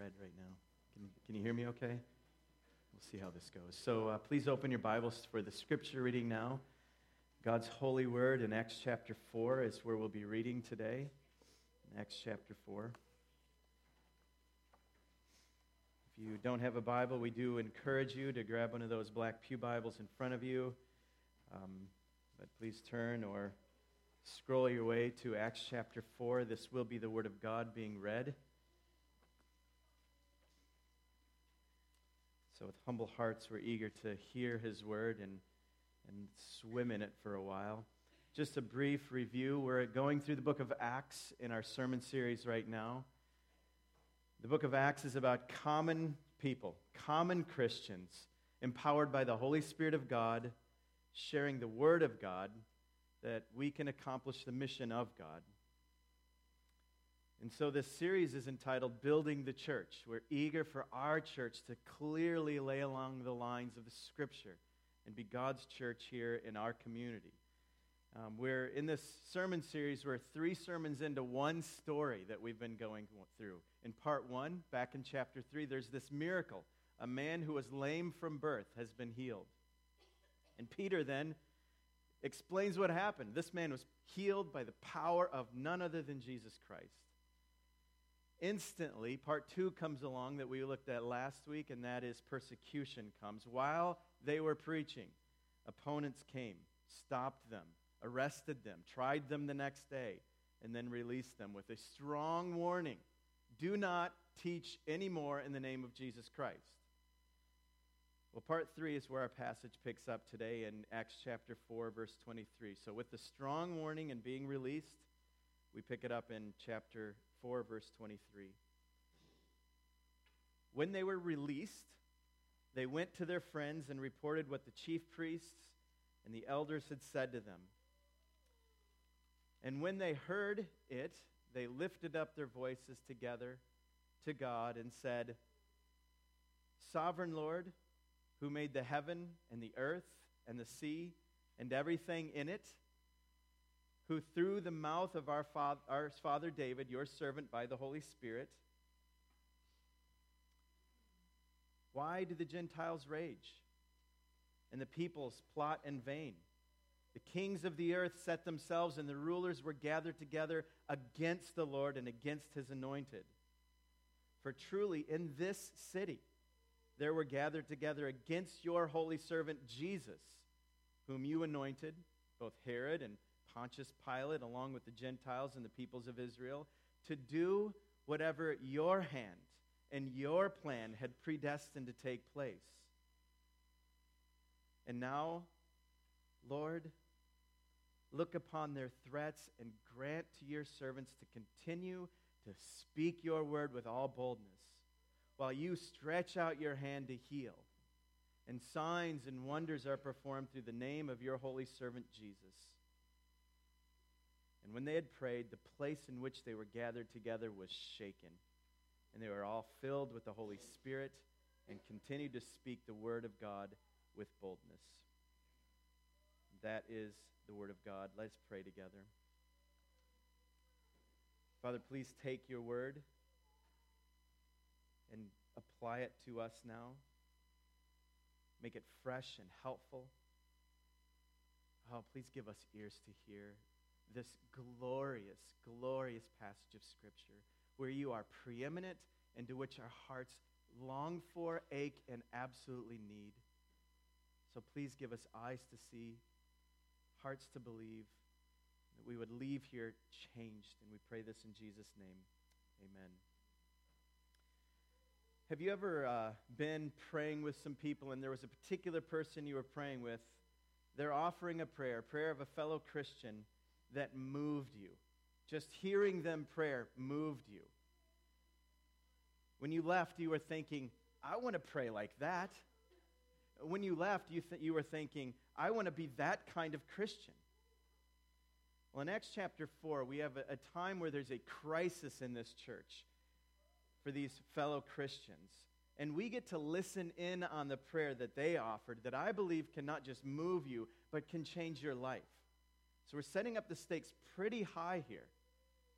red right now. Can you hear me okay? We'll see how this goes. So please open your Bibles for the scripture reading now. God's holy word in Acts chapter 4 is where we'll be reading today. Acts chapter 4. If you don't have a Bible, we do encourage you to grab one of those black pew Bibles in front of you. But please turn or scroll your way to Acts chapter 4. This will be the Word of God being read. So with humble hearts, we're eager to hear His Word and swim in it for a while. Just a brief review. We're going through the book of Acts in our sermon series right now. The book of Acts is about common people, common Christians, empowered by the Holy Spirit of God, sharing the Word of God, that we can accomplish the mission of God. And so this series is entitled Building the Church. We're eager for our church to clearly lay along the lines of the Scripture and be God's church here in our community. We're in this sermon series, we're 3 sermons into one story that we've been going through. In part 1, back in chapter 3, there's this miracle. A man who was lame from birth has been healed. And Peter then explains what happened. This man was healed by the power of none other than Jesus Christ. Instantly, part 2 comes along that we looked at last week, and that is persecution comes. While they were preaching, opponents came, stopped them, arrested them, tried them the next day, and then released them with a strong warning. Do not teach anymore in the name of Jesus Christ. Well, part 3 is where our passage picks up today in Acts chapter 4, verse 23. So with the strong warning and being released, we pick it up in chapter 4, verse 23. When they were released, they went to their friends and reported what the chief priests and the elders had said to them. And when they heard it, they lifted up their voices together to God and said, Sovereign Lord, who made the heaven and the earth and the sea and everything in it, who through the mouth of our father David, your servant by the Holy Spirit, why do the Gentiles rage and the peoples plot in vain? The kings of the earth set themselves, and the rulers were gathered together against the Lord and against His anointed. For truly in this city there were gathered together against your holy servant Jesus, whom you anointed, both Herod and Pontius Pilate, along with the Gentiles and the peoples of Israel, to do whatever your hand and your plan had predestined to take place. And now, Lord, look upon their threats and grant to your servants to continue to speak your word with all boldness, while you stretch out your hand to heal, and signs and wonders are performed through the name of your holy servant Jesus. And when they had prayed, the place in which they were gathered together was shaken, and they were all filled with the Holy Spirit and continued to speak the word of God with boldness. That is the word of God. Let's pray together. Father, please take your word and apply it to us now. Make it fresh and helpful. Oh, please give us ears to hear this glorious, glorious passage of Scripture where you are preeminent and to which our hearts long for, ache, and absolutely need. So please give us eyes to see, hearts to believe, that we would leave here changed. And we pray this in Jesus' name. Amen. Have you ever been praying with some people and there was a particular person you were praying with, they're offering a prayer of a fellow Christian that moved you? Just hearing them prayer moved you. When you left, you were thinking, I want to pray like that. When you left, you were thinking, I want to be that kind of Christian. Well, in Acts chapter 4, we have a time where there's a crisis in this church for these fellow Christians. And we get to listen in on the prayer that they offered that I believe can not just move you, but can change your life. So we're setting up the stakes pretty high here.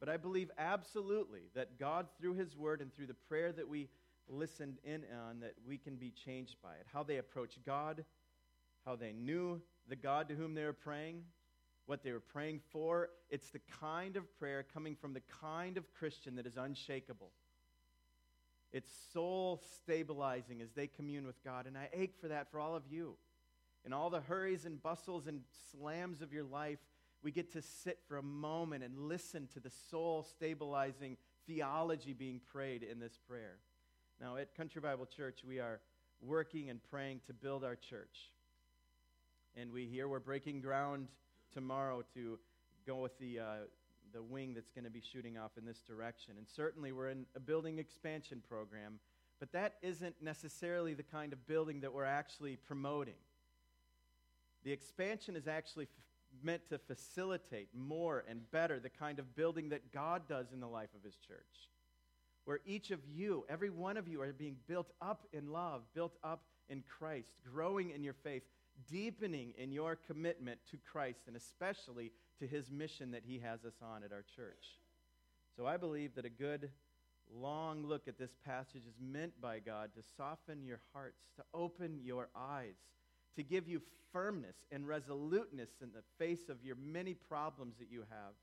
But I believe absolutely that God, through his word and through the prayer that we listened in on, that we can be changed by it. How they approach God, how they knew the God to whom they were praying, what they were praying for. It's the kind of prayer coming from the kind of Christian that is unshakable. It's soul stabilizing as they commune with God. And I ache for that for all of you. In all the hurries and bustles and slams of your life, we get to sit for a moment and listen to the soul stabilizing theology being prayed in this prayer. Now, at Country Bible Church, we are working and praying to build our church. And we're breaking ground tomorrow to go with the wing that's going to be shooting off in this direction. And certainly we're in a building expansion program, but that isn't necessarily the kind of building that we're actually promoting. The expansion is actually meant to facilitate more and better the kind of building that God does in the life of his church, where each of you, every one of you, are being built up in love, built up in Christ, growing in your faith, deepening in your commitment to Christ, and especially to his mission that he has us on at our church. So I believe that a good long look at this passage is meant by God to soften your hearts, to open your eyes, to give you firmness and resoluteness in the face of your many problems that you have,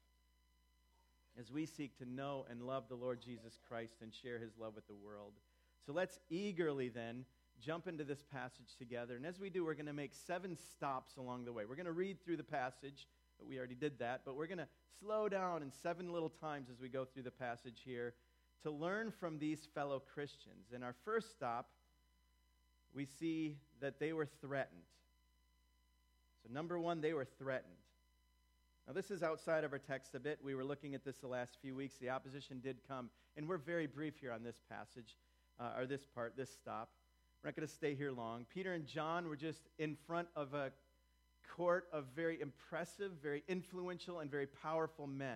as we seek to know and love the Lord Jesus Christ and share his love with the world. So let's eagerly then jump into this passage together. And as we do, we're going to make 7 stops along the way. We're going to read through the passage. We already did that, but we're going to slow down in 7 little times as we go through the passage here to learn from these fellow Christians. In our first stop, we see that they were threatened. So number 1, they were threatened. Now this is outside of our text a bit. We were looking at this the last few weeks. The opposition did come, and we're very brief here on this passage, or this part, this stop. We're not going to stay here long. Peter and John were just in front of a court of very impressive, very influential, and very powerful men.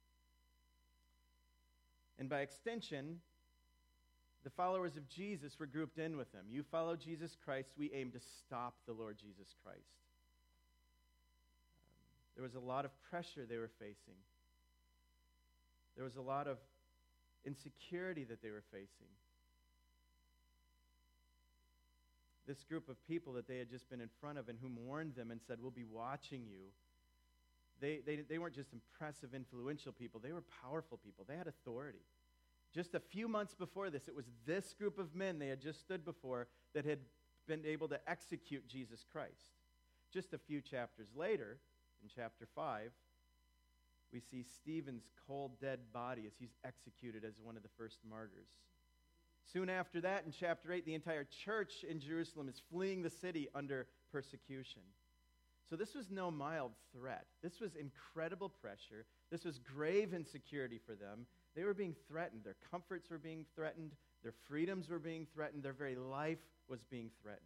And by extension, the followers of Jesus were grouped in with them. You follow Jesus Christ, we aim to stop the Lord Jesus Christ. There was a lot of pressure they were facing. There was a lot of insecurity that they were facing. This group of people that they had just been in front of and whom warned them and said, we'll be watching you, they weren't just impressive, influential people. They were powerful people. They had authority. Just a few months before this, it was this group of men they had just stood before that had been able to execute Jesus Christ. Just a few chapters later, in chapter 5, we see Stephen's cold, dead body as he's executed as one of the first martyrs. Soon after that, in chapter 8, the entire church in Jerusalem is fleeing the city under persecution. So this was no mild threat. This was incredible pressure. This was grave insecurity for them. They were being threatened. Their comforts were being threatened. Their freedoms were being threatened. Their very life was being threatened.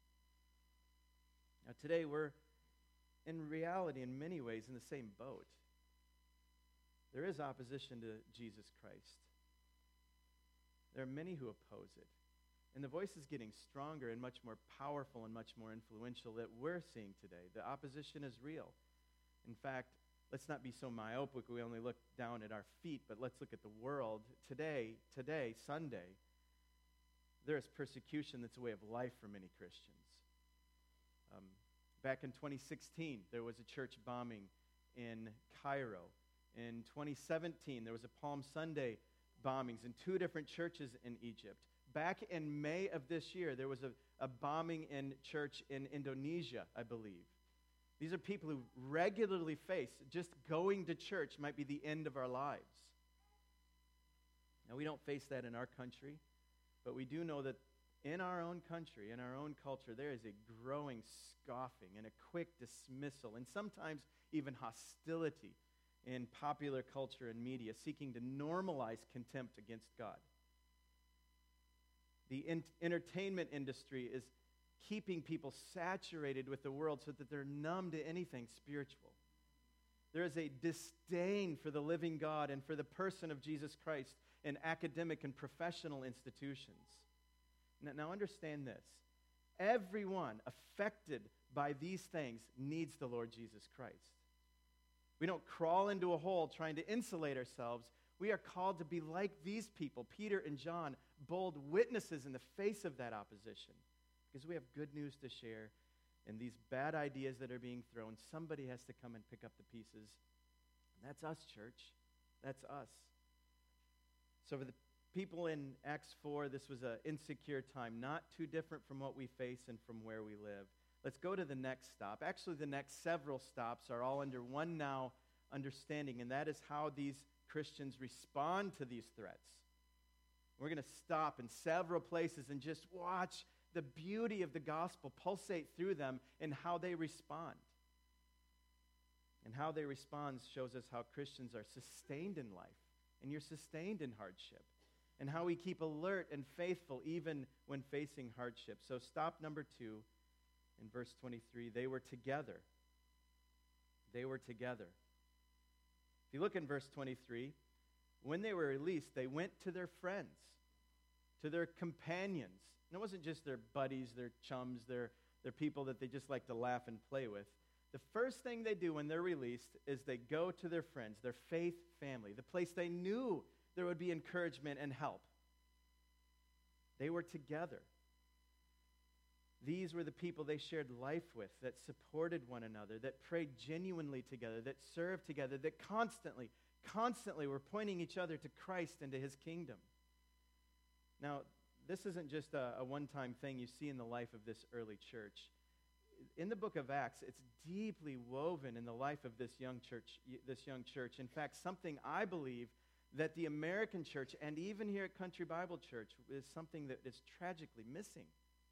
Now today we're, in reality, in many ways, in the same boat. There is opposition to Jesus Christ. There are many who oppose it. And the voice is getting stronger and much more powerful and much more influential that we're seeing today. The opposition is real. In fact, let's not be so myopic we only look down at our feet, but let's look at the world. Today, Sunday, there is persecution that's a way of life for many Christians. Back in 2016, there was a church bombing in Cairo. In 2017, there was a Palm Sunday bombings in 2 different churches in Egypt. Back in May of this year, there was a bombing in church in Indonesia, I believe. These are people who regularly face just going to church might be the end of our lives. Now, we don't face that in our country, but we do know that in our own country, in our own culture, there is a growing scoffing and a quick dismissal and sometimes even hostility in popular culture and media, seeking to normalize contempt against God. The entertainment industry is keeping people saturated with the world so that they're numb to anything spiritual. There is a disdain for the living God and for the person of Jesus Christ in academic and professional institutions. Now understand this. Everyone affected by these things needs the Lord Jesus Christ. We don't crawl into a hole trying to insulate ourselves. We are called to be like these people, Peter and John, bold witnesses in the face of that opposition. Because we have good news to share, and these bad ideas that are being thrown, somebody has to come and pick up the pieces. And that's us, church. That's us. So for the people in Acts 4, this was an insecure time, not too different from what we face and from where we live. Let's go to the next stop. Actually, the next several stops are all under one now understanding, and that is how these Christians respond to these threats. We're going to stop in several places and just watch the beauty of the gospel pulsate through them and how they respond. And how they respond shows us how Christians are sustained in life, and you're sustained in hardship, and how we keep alert and faithful even when facing hardship. So stop number 2 in verse 23, they were together. They were together. If you look in verse 23, when they were released, they went to their friends, to their companions. And it wasn't just their buddies, their chums, their people that they just like to laugh and play with. The first thing they do when they're released is they go to their friends, their faith family, the place they knew there would be encouragement and help. They were together. These were the people they shared life with, that supported one another, that prayed genuinely together, that served together, that constantly were pointing each other to Christ and to his kingdom. Now, this isn't just a one-time thing you see in the life of this early church. In the book of Acts, it's deeply woven in the life of this young church. In fact, something I believe that the American church, and even here at Country Bible Church, is something that is tragically missing.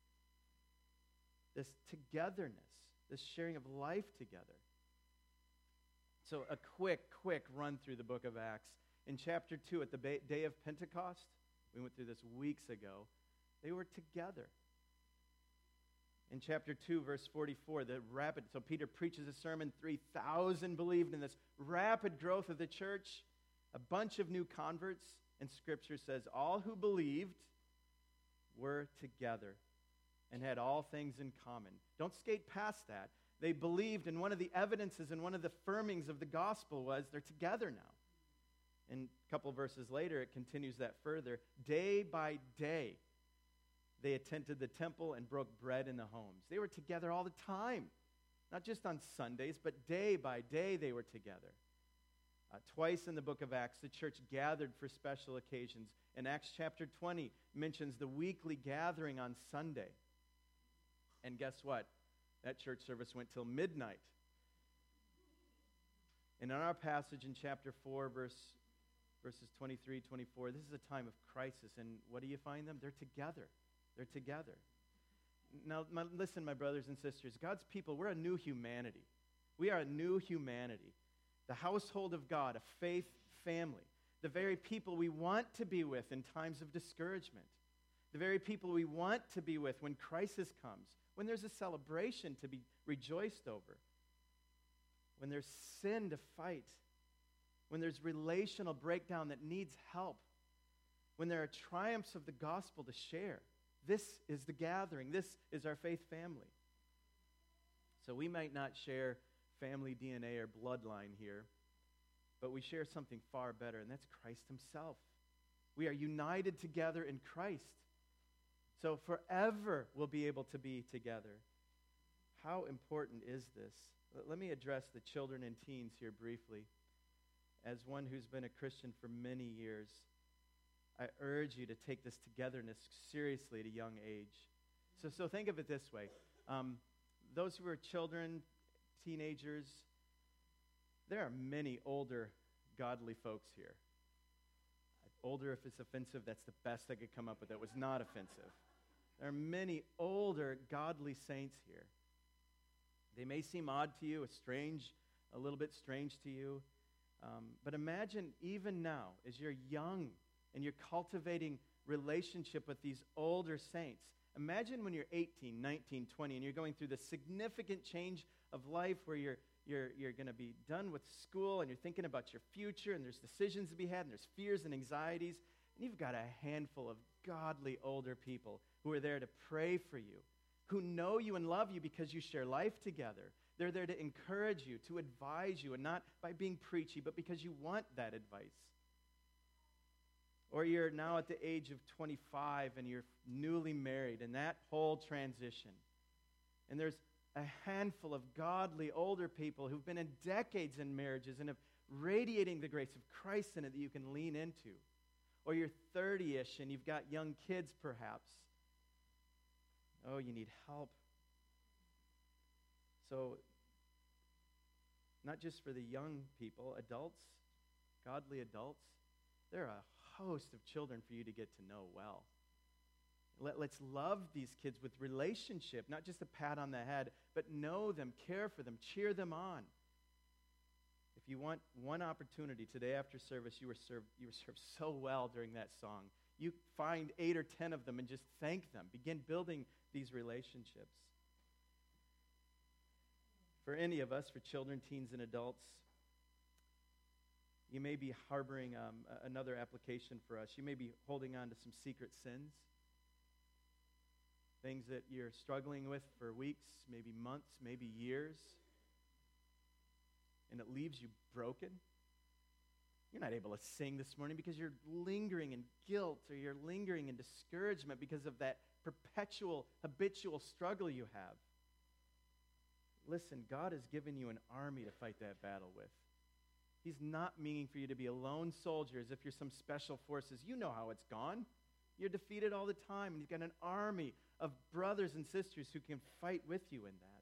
This togetherness, this sharing of life together. So a quick run through the book of Acts. In chapter 2, at the day of Pentecost, we went through this weeks ago, they were together. In chapter 2, verse 44, so Peter preaches a sermon, 3,000 believed in this rapid growth of the church, a bunch of new converts, and Scripture says all who believed were together and had all things in common. Don't skate past that. They believed, and one of the evidences and one of the firmings of the gospel was they're together now. And a couple of verses later, it continues that further. Day by day, they attended the temple and broke bread in the homes. They were together all the time, not just on Sundays, but day by day they were together. Twice in the book of Acts, the church gathered for special occasions. And Acts chapter 20 mentions the weekly gathering on Sunday. And guess what? That church service went till midnight. And in our passage in chapter 4, verses 23, 24, this is a time of crisis. And what do you find them? They're together. They're together. Now, listen, my brothers and sisters. God's people, we're a new humanity. We are a new humanity. The household of God, a faith family. The very people we want to be with in times of discouragement. The very people we want to be with when crisis comes. When there's a celebration to be rejoiced over. When there's sin to fight. When there's relational breakdown that needs help. When there are triumphs of the gospel to share. This is the gathering. This is our faith family. So we might not share family DNA or bloodline here, but we share something far better, and that's Christ himself. We are united together in Christ. So forever we'll be able to be together. How important is this? Let me address the children and teens here briefly. As one who's been a Christian for many years, I urge you to take this togetherness seriously at a young age. So think of it this way. Those who are children, teenagers, there are many older godly folks here. Older, if it's offensive, that's the best I could come up with that was not offensive. There are many older godly saints here. They may seem odd to you, a little bit strange to you. But imagine even now, as you're young and you're cultivating relationship with these older saints. Imagine when you're 18, 19, 20, and you're going through the significant change of life where you're going to be done with school and you're thinking about your future and there's decisions to be had and there's fears and anxieties. And you've got a handful of godly older people who are there to pray for you, who know you and love you because you share life together, They're there to encourage you, to advise you, and not by being preachy, but because you want that advice. Or you're now at the age of 25 and you're newly married, and that whole transition. And there's a handful of godly older people who've been in decades in marriages and have radiating the grace of Christ in it that you can lean into. Or you're 30-ish and you've got young kids perhaps. Oh, you need help. So, not just for the young people, adults, godly adults, there are a host of children for you to get to know well. Let's love these kids with relationship, not just a pat on the head, but know them, care for them, cheer them on. If you want one opportunity today after service, you were served so well during that song. You find 8 or 10 of them and just thank them. Begin building these relationships. For any of us, for children, teens, and adults, you may be harboring another application for us. You may be holding on to some secret sins, things that you're struggling with for weeks, maybe months, maybe years, and it leaves you broken. You're not able to sing this morning because you're lingering in guilt, or you're lingering in discouragement because of that perpetual, habitual struggle you have. Listen, God has given you an army to fight that battle with. He's not meaning for you to be a lone soldier as if you're some special forces. You know how it's gone. You're defeated all the time, and you've got an army of brothers and sisters who can fight with you in that.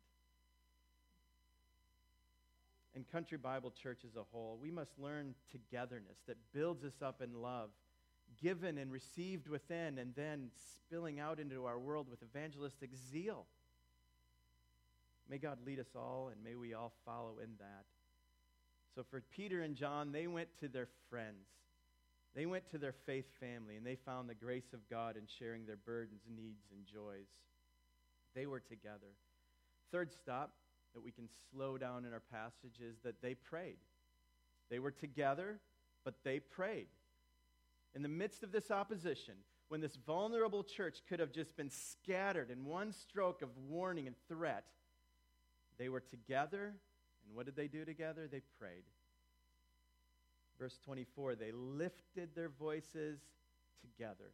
And Country Bible Church as a whole, we must learn togetherness that builds us up in love, given and received within, and then spilling out into our world with evangelistic zeal. May God lead us all, and may we all follow in that. So for Peter and John, they went to their friends. They went to their faith family, and they found the grace of God in sharing their burdens, needs, and joys. They were together. Third stop that we can slow down in our passage is that they prayed. They were together, but they prayed. In the midst of this opposition, when this vulnerable church could have just been scattered in one stroke of warning and threat, they were together, and what did they do together? They prayed. Verse 24, they lifted their voices together.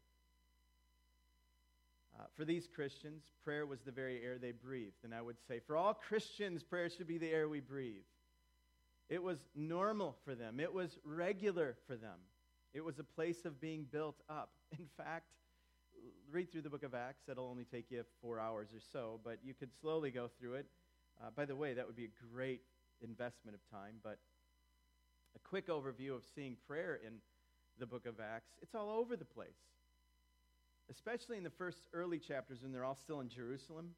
For these Christians, prayer was the very air they breathed. And I would say, for all Christians, prayer should be the air we breathe. It was normal for them. It was regular for them. It was a place of being built up. In fact, read through the book of Acts. That'll only take you 4 hours or so, but you could slowly go through it. By the way, that would be a great investment of time, but a quick overview of seeing prayer in the book of Acts, it's all over the place. Especially in the first early chapters when they're all still in Jerusalem.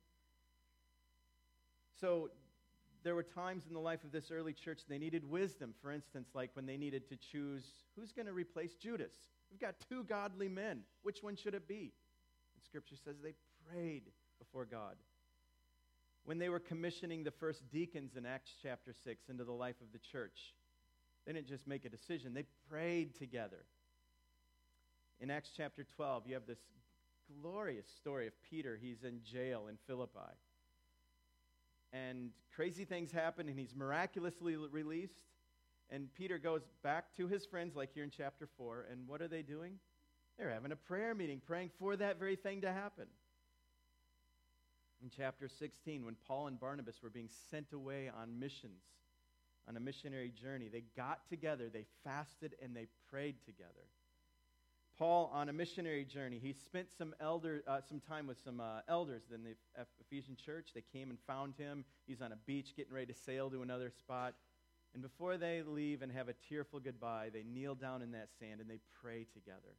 So there were times in the life of this early church they needed wisdom. For instance, like when they needed to choose who's going to replace Judas. We've got 2 godly men. Which one should it be? And Scripture says they prayed before God. When they were commissioning the first deacons in Acts chapter 6 into the life of the church, they didn't just make a decision. They prayed together. In Acts chapter 12, you have this glorious story of Peter. He's in jail in Philippi. And crazy things happen, and he's miraculously released. And Peter goes back to his friends, like here in chapter 4, and what are they doing? They're having a prayer meeting, praying for that very thing to happen. In chapter 16, when Paul and Barnabas were being sent away on missions, on a missionary journey, they got together, they fasted, and they prayed together. Paul, on a missionary journey, he spent some time with some elders in the Ephesian church. They came and found him. He's on a beach getting ready to sail to another spot. And before they leave and have a tearful goodbye, they kneel down in that sand and they pray together.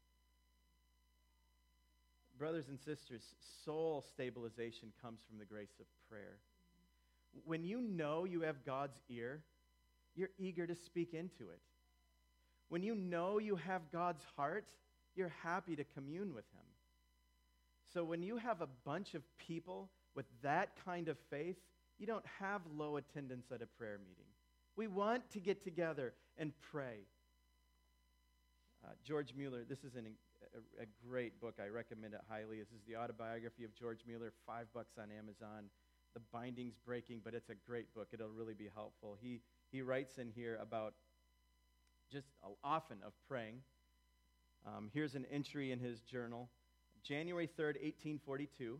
Brothers and sisters, soul stabilization comes from the grace of prayer. When you know you have God's ear, you're eager to speak into it. When you know you have God's heart, you're happy to commune with him. So when you have a bunch of people with that kind of faith, you don't have low attendance at a prayer meeting. We want to get together and pray. George Mueller, this is a great book. I recommend it highly. This is the autobiography of George Mueller, $5 on Amazon. the binding's breaking, but it's a great book. It'll really be helpful. He writes in here about just often of praying. Here's an entry in his journal. January 3rd, 1842.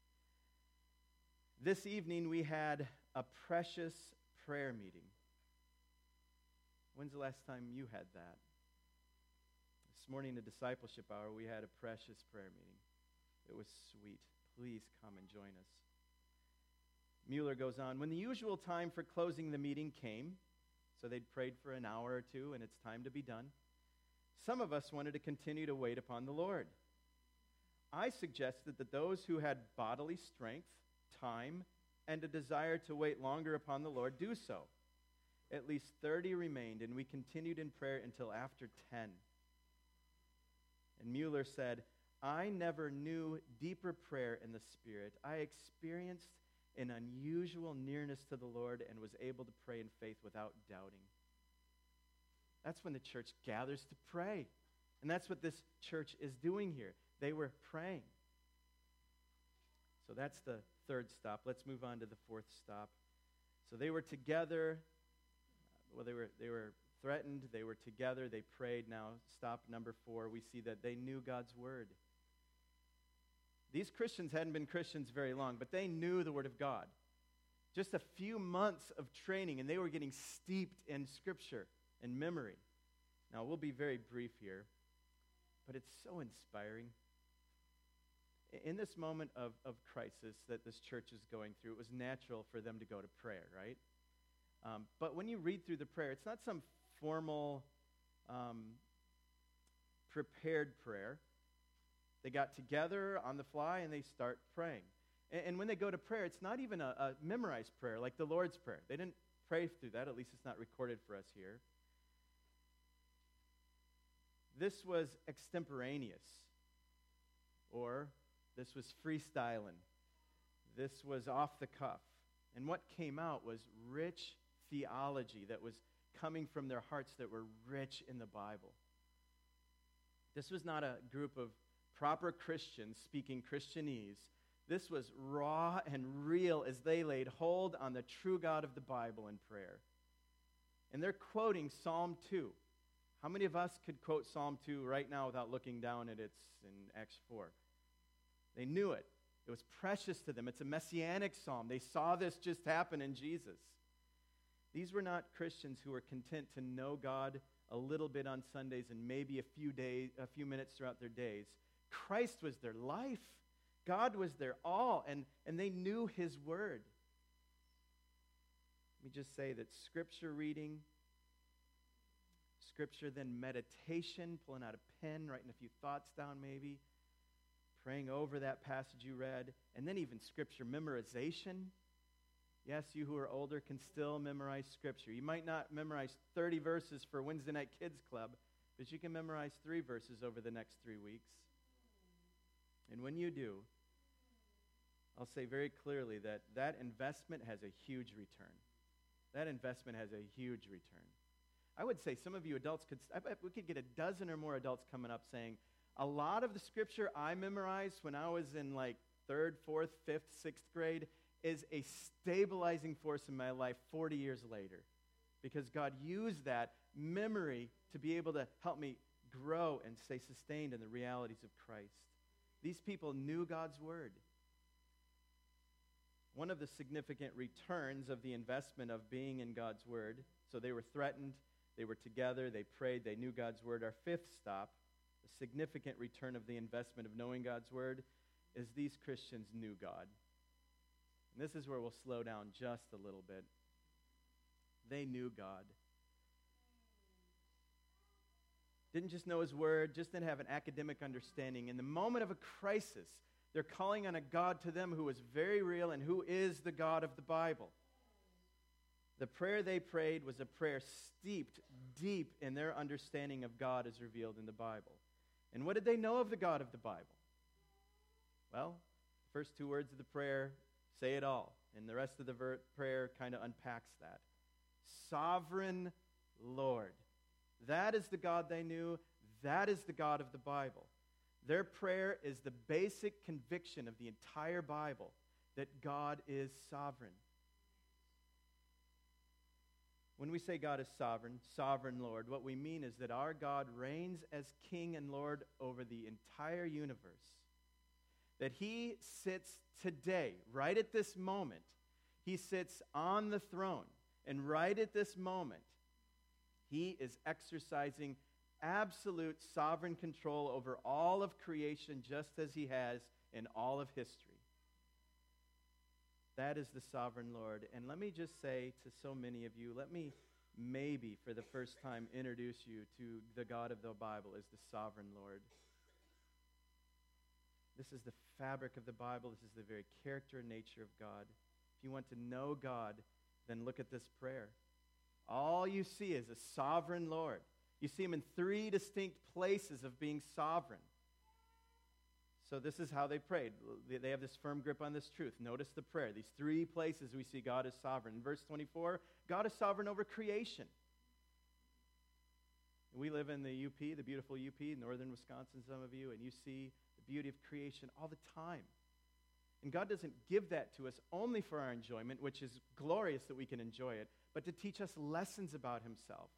This evening we had a precious prayer meeting. When's the last time you had that? This morning, a discipleship hour, we had a precious prayer meeting. It was sweet. Please come and join us. Mueller goes on, when the usual time for closing the meeting came, so they'd prayed for an hour or two, and it's time to be done, some of us wanted to continue to wait upon the Lord. I suggested that those who had bodily strength, time, and a desire to wait longer upon the Lord do so. At least 30 remained, and we continued in prayer until after 10. And Mueller said, I never knew deeper prayer in the Spirit. I experienced an unusual nearness to the Lord and was able to pray in faith without doubting. That's when the church gathers to pray. And that's what this church is doing here. They were praying. So that's the third stop. Let's move on to the fourth stop. So they were together. Well, they were threatened. They were together. They prayed. Now, stop number 4. We see that they knew God's word. These Christians hadn't been Christians very long, but they knew the word of God. Just a few months of training, and they were getting steeped in Scripture and memory. Now, we'll be very brief here, but it's so inspiring. In this moment of crisis that this church is going through, it was natural for them to go to prayer, right? But when you read through the prayer, it's not some formal, prepared prayer. They got together on the fly and they start praying. And when they go to prayer, it's not even a memorized prayer like the Lord's Prayer. They didn't pray through that. At least it's not recorded for us here. This was extemporaneous, or this was freestyling. This was off the cuff. And what came out was rich theology that was coming from their hearts that were rich in the Bible. This was not a group of proper Christians speaking Christianese. This was raw and real as they laid hold on the true God of the Bible in prayer. And they're quoting Psalm 2. How many of us could quote Psalm 2 right now without looking down at it in Acts 4? They knew it. It was precious to them. It's a messianic psalm. They saw this just happen in Jesus. These were not Christians who were content to know God a little bit on Sundays and maybe a few minutes throughout their days. Christ was their life. God was their all, and they knew his word. Let me just say that Scripture reading, Scripture then meditation, pulling out a pen, writing a few thoughts down maybe, praying over that passage you read, and then even Scripture memorization. Yes, you who are older can still memorize Scripture. You might not memorize 30 verses for Wednesday Night Kids Club, but you can memorize 3 verses over the next 3 weeks. And when you do, I'll say very clearly that that investment has a huge return. That investment has a huge return. I would say some of you adults I bet we could get a dozen or more adults coming up saying, a lot of the Scripture I memorized when I was in like 3rd, 4th, 5th, 6th grade is a stabilizing force in my life 40 years later. Because God used that memory to be able to help me grow and stay sustained in the realities of Christ. These people knew God's word. One of the significant returns of the investment of being in God's word, so they were threatened, they were together, they prayed, they knew God's word. Our 5th stop, the significant return of the investment of knowing God's word, is these Christians knew God. And this is where we'll slow down just a little bit. They knew God. Didn't just know his word, just didn't have an academic understanding. In the moment of a crisis, they're calling on a God to them who is very real and who is the God of the Bible. The prayer they prayed was a prayer steeped deep in their understanding of God as revealed in the Bible. And what did they know of the God of the Bible? Well, the first 2 words of the prayer say it all. And the rest of the prayer kind of unpacks that. Sovereign Lord. That is the God they knew. That is the God of the Bible. Their prayer is the basic conviction of the entire Bible, that God is sovereign. When we say God is sovereign, sovereign Lord, what we mean is that our God reigns as King and Lord over the entire universe. That he sits today, right at this moment, he sits on the throne. And right at this moment, he is exercising absolute sovereign control over all of creation, just as he has in all of history. That is the sovereign Lord. And let me just say to so many of you, let me maybe for the first time introduce you to the God of the Bible as the sovereign Lord. This is the fabric of the Bible. This is the very character and nature of God. If you want to know God, then look at this prayer. All you see is a sovereign Lord. You see him in three distinct places of being sovereign. So this is how they prayed. They have this firm grip on this truth. Notice the prayer. These three places we see God is sovereign. In verse 24, God is sovereign over creation. We live in the UP, the beautiful UP, northern Wisconsin, some of you, and you see the beauty of creation all the time. And God doesn't give that to us only for our enjoyment, which is glorious that we can enjoy it, but to teach us lessons about himself.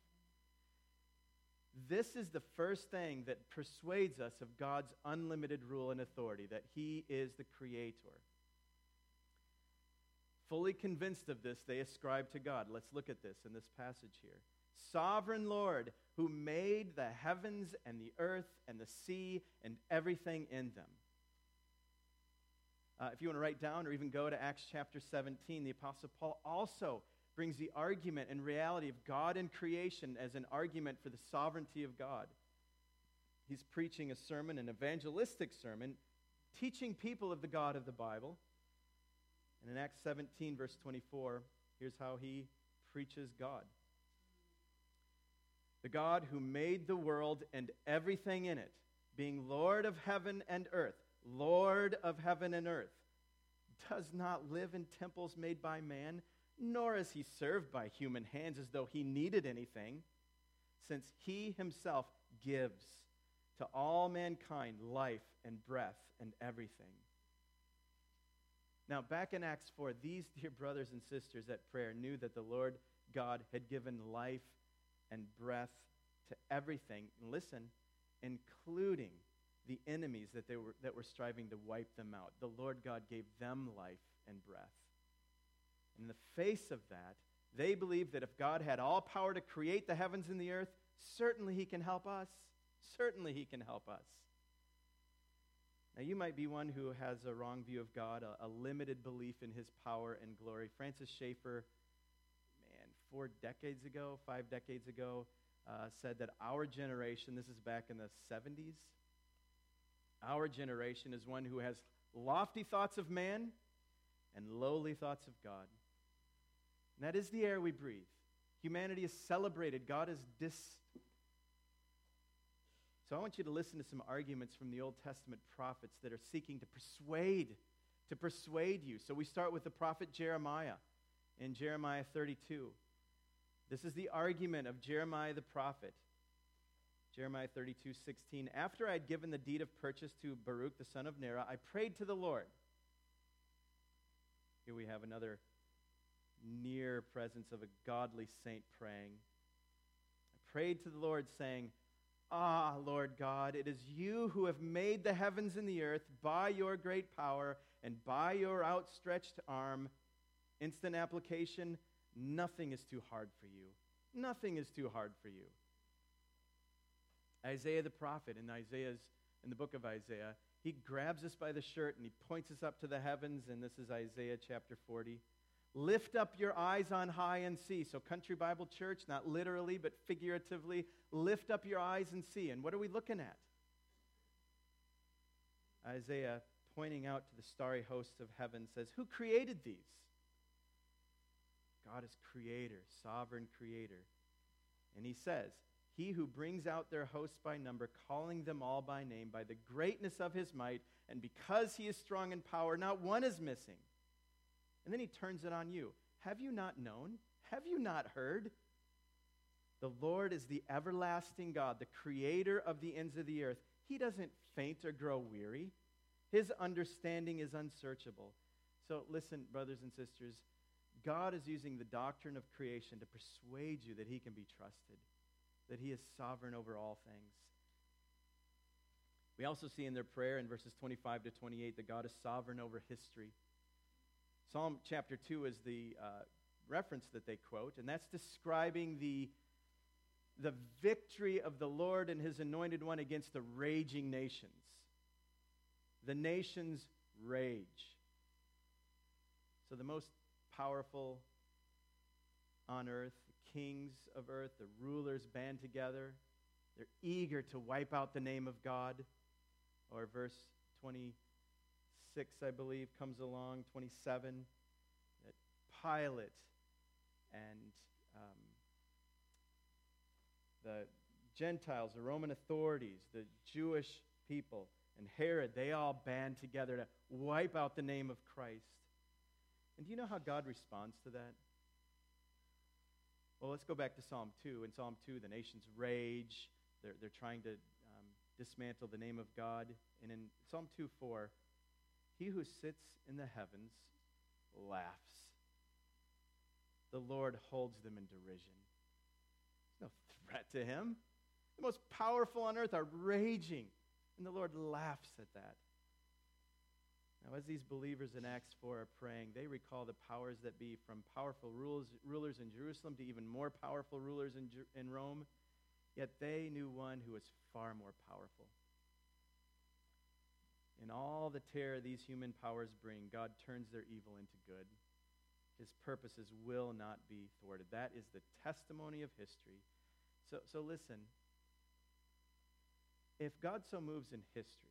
This is the first thing that persuades us of God's unlimited rule and authority, that he is the creator. Fully convinced of this, they ascribe to God. Let's look at this in this passage here. Sovereign Lord, who made the heavens and the earth and the sea and everything in them. If you want to write down or even go to Acts chapter 17, the Apostle Paul also brings the argument and reality of God and creation as an argument for the sovereignty of God. He's preaching a sermon, an evangelistic sermon, teaching people of the God of the Bible. And in Acts 17, verse 24, here's how he preaches God. The God who made the world and everything in it, being Lord of heaven and earth, Lord of heaven and earth, does not live in temples made by man, nor is he served by human hands as though he needed anything, since he himself gives to all mankind life and breath and everything. Now, back in Acts 4, these dear brothers and sisters at prayer knew that the Lord God had given life and breath to everything. And listen, including the enemies that were striving to wipe them out. The Lord God gave them life and breath. In the face of that, they believed that if God had all power to create the heavens and the earth, certainly he can help us. Certainly he can help us. Now, you might be one who has a wrong view of God, a limited belief in his power and glory. Francis Schaeffer, 5 decades ago, said that our generation, this is back in the 70s, our generation is one who has lofty thoughts of man and lowly thoughts of God. And that is the air we breathe. Humanity is celebrated. God is So I want you to listen to some arguments from the Old Testament prophets that are seeking to persuade you. So we start with the prophet Jeremiah in Jeremiah 32. This is the argument of Jeremiah the prophet. Jeremiah 32:16. After I had given the deed of purchase to Baruch the son of Neriah, I prayed to the Lord. Here we have another near presence of a godly saint praying. I prayed to the Lord, saying, Ah, Lord God, it is you who have made the heavens and the earth by your great power and by your outstretched arm. Instant application, nothing is too hard for you. Nothing is too hard for you. Isaiah the prophet, in the book of Isaiah, he grabs us by the shirt and he points us up to the heavens, and this is Isaiah chapter 40. Lift up your eyes on high and see. So Country Bible Church, not literally but figuratively, lift up your eyes and see. And what are we looking at? Isaiah, pointing out to the starry hosts of heaven, says, who created these? God is creator, sovereign creator. And he says, he who brings out their hosts by number, calling them all by name, by the greatness of his might, and because he is strong in power, not one is missing. And then he turns it on you. Have you not known? Have you not heard? The Lord is the everlasting God, the creator of the ends of the earth. He doesn't faint or grow weary. His understanding is unsearchable. So listen, brothers and sisters, God is using the doctrine of creation to persuade you that he can be trusted, that he is sovereign over all things. We also see in their prayer in verses 25 to 28 that God is sovereign over history. Psalm chapter 2 is the reference that they quote, and that's describing the victory of the Lord and his anointed one against the raging nations. The nations rage. So the most powerful on earth, the kings of earth, the rulers band together. They're eager to wipe out the name of God. Or verse 26, I believe, comes along, 27, that Pilate and the Gentiles, the Roman authorities, the Jewish people, and Herod, they all band together to wipe out the name of Christ. And do you know how God responds to that? Well, let's go back to Psalm 2. In Psalm 2, the nations rage. They're trying to dismantle the name of God. And in Psalm 2:4, he who sits in the heavens laughs. The Lord holds them in derision. There's no threat to him. The most powerful on earth are raging, and the Lord laughs at that. Now, as these believers in Acts 4 are praying, they recall the powers that be, from powerful rulers in Jerusalem to even more powerful rulers in Rome. Yet they knew one who was far more powerful. In all the terror these human powers bring, God turns their evil into good. His purposes will not be thwarted. That is the testimony of history. So listen, if God so moves in history,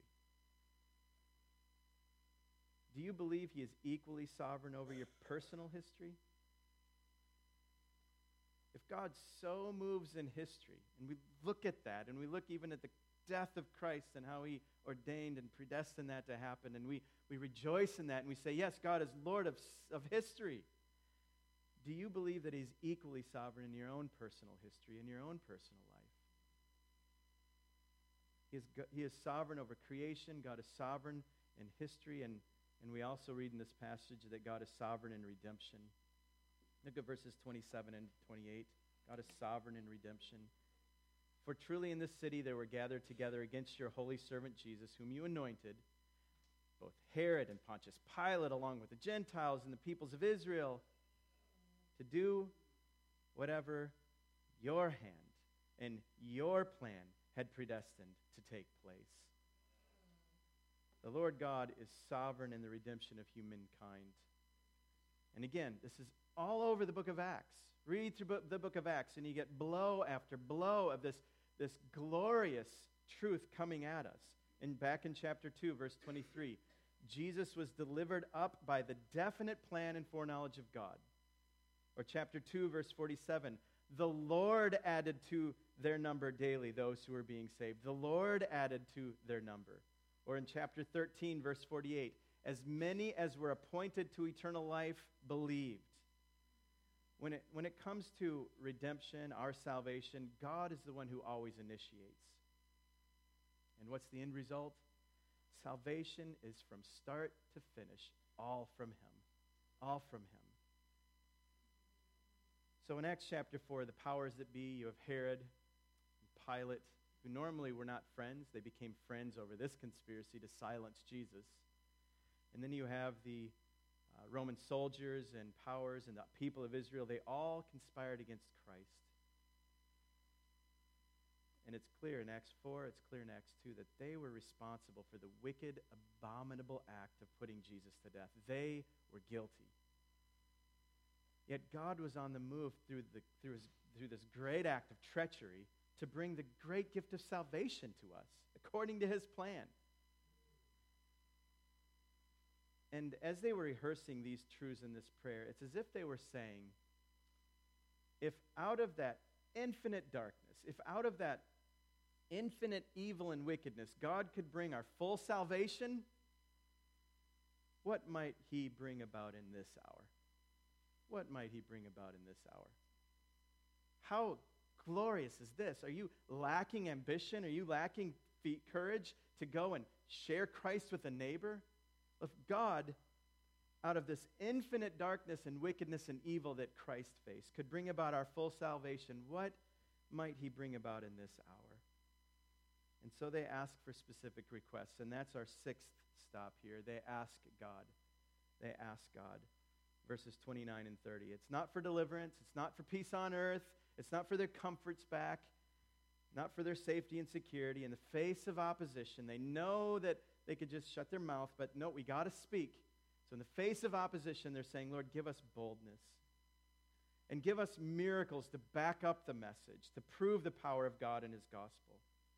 do you believe he is equally sovereign over your personal history? If God so moves in history, and we look at that, and we look even at the death of Christ and how he ordained and predestined that to happen, and we rejoice in that, and we say, yes, God is Lord of history. Do you believe that he's equally sovereign in your own personal history, in your own personal life? He is sovereign over creation. God is sovereign in history, and we also read in this passage that God is sovereign in redemption. Look at verses 27 and 28. God is sovereign in redemption. For truly in this city there were gathered together against your holy servant Jesus, whom you anointed, both Herod and Pontius Pilate, along with the Gentiles and the peoples of Israel, to do whatever your hand and your plan had predestined to take place. The Lord God is sovereign in the redemption of humankind. And again, this is all over the book of Acts. Read through the book of Acts, and you get blow after blow of this glorious truth coming at us. And back in chapter 2, verse 23, Jesus was delivered up by the definite plan and foreknowledge of God. Or chapter 2, verse 47, the Lord added to their number daily those who were being saved. The Lord added to their number. Or in chapter 13, verse 48, as many as were appointed to eternal life believed. When it comes to redemption, our salvation, God is the one who always initiates. And what's the end result? Salvation is from start to finish, all from him. All from him. So in Acts chapter 4, the powers that be, you have Herod and Pilate, who normally were not friends. They became friends over this conspiracy to silence Jesus. And then you have the Roman soldiers and powers and the people of Israel. They all conspired against Christ. And it's clear in Acts 4, it's clear in Acts 2, that they were responsible for the wicked, abominable act of putting Jesus to death. They were guilty. Yet God was on the move through this great act of treachery to bring the great gift of salvation to us, according to his plan. And as they were rehearsing these truths in this prayer, it's as if they were saying, if out of that infinite darkness, if out of that infinite evil and wickedness, God could bring our full salvation, what might he bring about in this hour? What might he bring about in this hour? How glorious is this? Are you lacking ambition? Are you lacking courage to go and share Christ with a neighbor? If God out of this infinite darkness and wickedness and evil that Christ faced, could bring about our full salvation, what might he bring about in this hour? And so they ask for specific requests, and that's our sixth stop here. They ask God. They ask God. Verses 29 and 30. It's not for deliverance. It's not for peace on earth. It's not for their comforts back. Not for their safety and security. In the face of opposition, they know that they could just shut their mouth, but no, we got to speak. So in the face of opposition, they're saying, Lord, give us boldness. And give us miracles to back up the message, to prove the power of God and his gospel.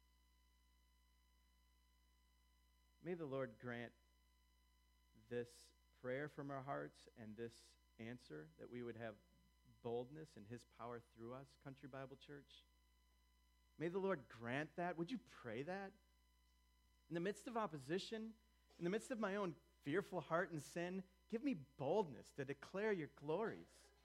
May the Lord grant this prayer from our hearts and this answer, that we would have boldness and his power through us, Country Bible Church. May the Lord grant that. Would you pray that? In the midst of opposition, in the midst of my own fearful heart and sin, give me boldness to declare your glories.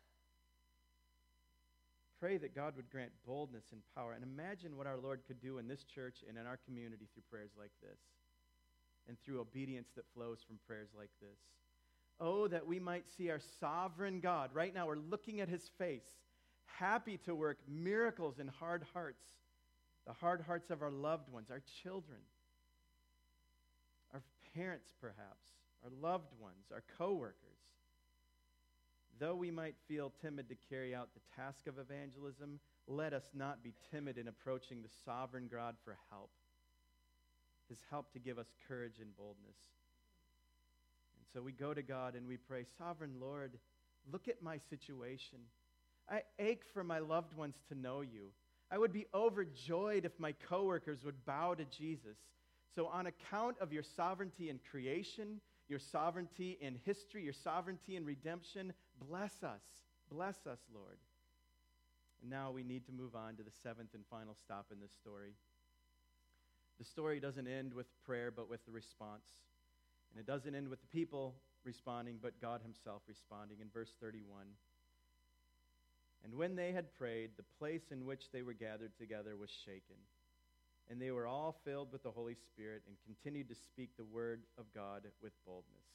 Pray that God would grant boldness and power. And imagine what our Lord could do in this church and in our community through prayers like this, and through obedience that flows from prayers like this. Oh, that we might see our sovereign God. Right now we're looking at his face, happy to work miracles in hard hearts, the hard hearts of our loved ones, our children, our parents perhaps, our loved ones, our co-workers. Though we might feel timid to carry out the task of evangelism, let us not be timid in approaching the sovereign God for help, his help to give us courage and boldness. And so we go to God and we pray, Sovereign Lord, look at my situation. I ache for my loved ones to know you. I would be overjoyed if my coworkers would bow to Jesus. So on account of your sovereignty in creation, your sovereignty in history, your sovereignty in redemption, bless us. Bless us, Lord. And now we need to move on to the seventh and final stop in this story. The story doesn't end with prayer, but with the response. And it doesn't end with the people responding, but God himself responding. In verse 31, and when they had prayed, the place in which they were gathered together was shaken. And they were all filled with the Holy Spirit and continued to speak the word of God with boldness.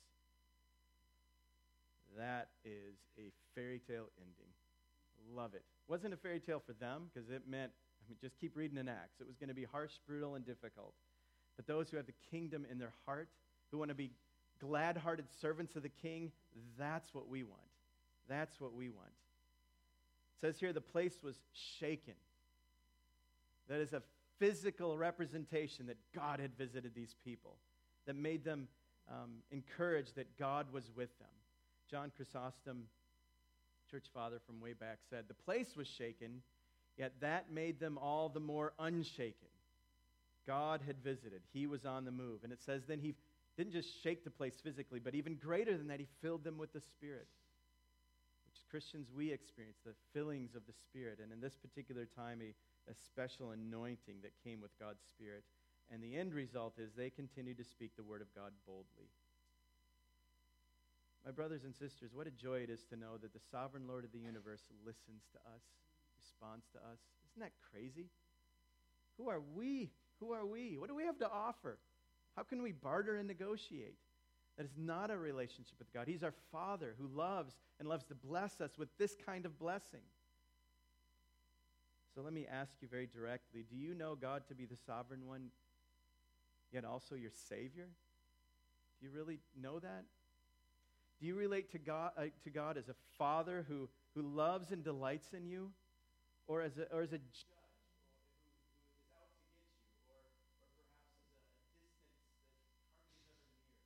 That is a fairy tale ending. Love it. Wasn't a fairy tale for them because it meant, just keep reading in Acts. It was going to be harsh, brutal, and difficult. But those who have the kingdom in their heart, who want to be glad-hearted servants of the king, that's what we want. That's what we want. It says here the place was shaken. That is a physical representation that God had visited these people, that made them encouraged that God was with them. John Chrysostom, church father from way back, said, the place was shaken, yet that made them all the more unshaken. God had visited. He was on the move. And it says then he didn't just shake the place physically, but even greater than that, he filled them with the Spirit, which Christians, we experience, the fillings of the Spirit. And in this particular time, a special anointing that came with God's Spirit. And the end result is they continue to speak the word of God boldly. My brothers and sisters, what a joy it is to know that the sovereign Lord of the universe listens to us, responds to us. Isn't that crazy? Who are we? Who are we? What do we have to offer? How can we barter and negotiate? That is not a relationship with God. He's our Father who loves and loves to bless us with this kind of blessing. So let me ask you very directly, do you know God to be the sovereign one, yet also your Savior? Do you really know that? Do you relate to God as a Father who loves and delights in you, or as a judge who is out to get you, or perhaps as a distance that hardly is ever near?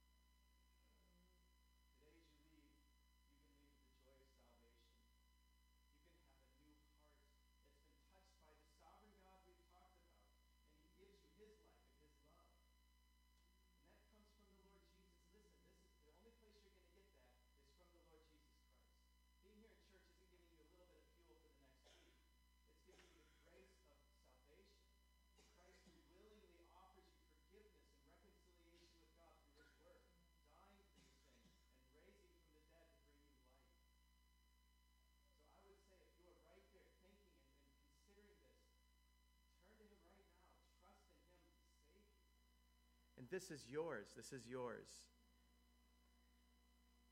Today as you leave, you can leave with the joy of salvation. You can have a new heart that's been touched by the sovereign God we've talked about, and he gives you his life and his love. And that comes from the Lord Jesus. Listen, this is the only place you're going to get that is from the Lord Jesus Christ. Being here in church isn't giving you a little bit of fuel for the next week. It's giving you the grace of salvation. Christ who willingly offers you forgiveness and reconciliation with God through his word, dying for your sin and raising from the dead to bring you life. So I would say if you are right there thinking and considering this, turn to him right now. Trust in him to save you. And this is yours. This is yours.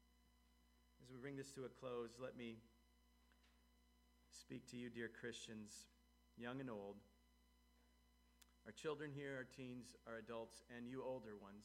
bring this to a close, let me speak to you, dear Christians, young and old, our children here, our teens, our adults, and you older ones.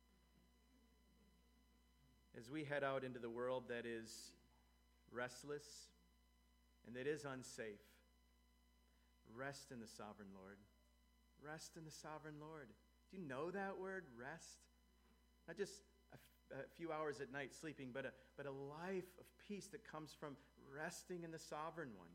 As we head out into the world that is restless and that is unsafe, rest in the sovereign Lord. Rest in the sovereign Lord. Do you know that word, rest? Not just a few hours at night sleeping, but a life of peace that comes from resting in the sovereign one.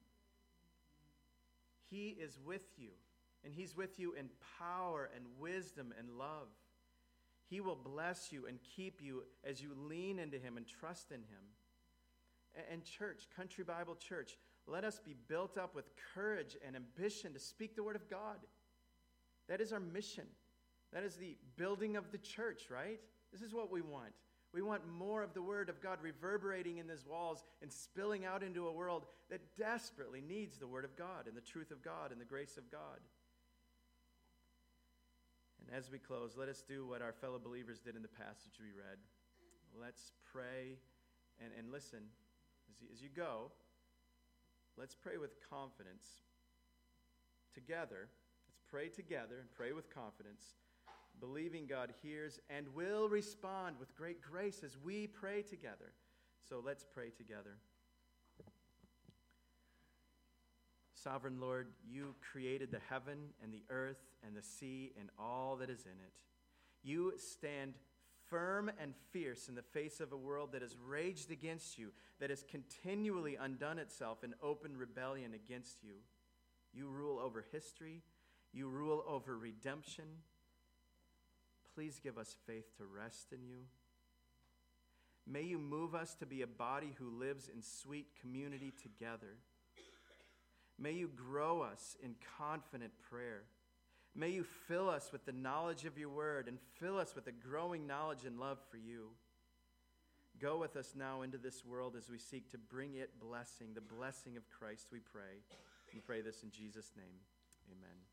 He is with you, and he's with you in power and wisdom and love. He will bless you and keep you as you lean into him and trust in him. And church, Country Bible Church, let us be built up with courage and ambition to speak the word of God. That is our mission. That is the building of the church, right? This is what we want. We want more of the word of God reverberating in these walls and spilling out into a world that desperately needs the word of God and the truth of God and the grace of God. And as we close, let us do what our fellow believers did in the passage we read. Let's pray and listen. As you go, let's pray with confidence together. Let's pray together and pray with confidence, believing God hears and will respond with great grace as we pray together. So let's pray together. Sovereign Lord, you created the heaven and the earth and the sea and all that is in it. You stand firm and fierce in the face of a world that has raged against you, that has continually undone itself in open rebellion against you. You rule over history. You rule over redemption. Please give us faith to rest in you. May you move us to be a body who lives in sweet community together. May you grow us in confident prayer. May you fill us with the knowledge of your word and fill us with a growing knowledge and love for you. Go with us now into this world as we seek to bring it blessing, the blessing of Christ, we pray. We pray this in Jesus' name. Amen.